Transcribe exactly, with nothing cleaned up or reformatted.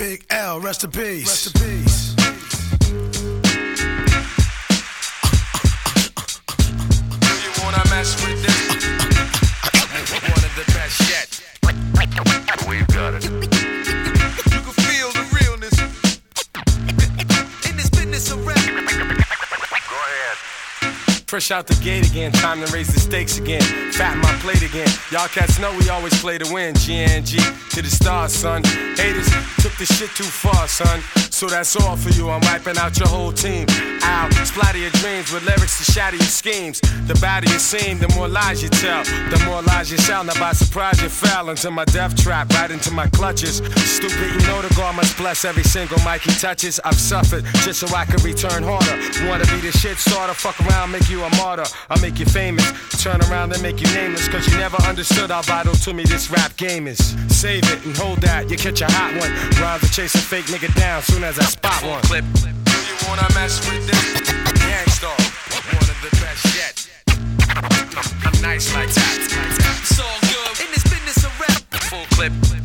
Big L, rest in peace. Rest in peace. Do you wanna mess with this? One of the best yet. We've got it. You can feel the realness in this business of rap. Go ahead. Fresh out the gate again, time to raise the stakes again. Fatten my plate again. Y'all cats know we always play to win. G N G to the stars, son. Haters took this shit too far, son. So that's all for you. I'm wiping out your whole team. Ow, splatter your dreams with lyrics to shatter your schemes. The badder you seem, the more lies you tell. The more lies you shout. Now by surprise you fell into my death trap, right into my clutches. Stupid, you know the God must bless every single mic he touches. I've suffered just so I can return harder. Wanna be the shit starter? Fuck around, make you a martyr. I'll make you famous. Turn around and make you nameless. Cause you never understood how vital to me this rap game is. Save it and hold that, you catch a hot one. Rhymes to chase a fake nigga down soon as I spot one. Clip. Do you wanna mess with this? Gangstar, one of the best yet. I'm nice like that. It's all good in this business of rap. Full clip.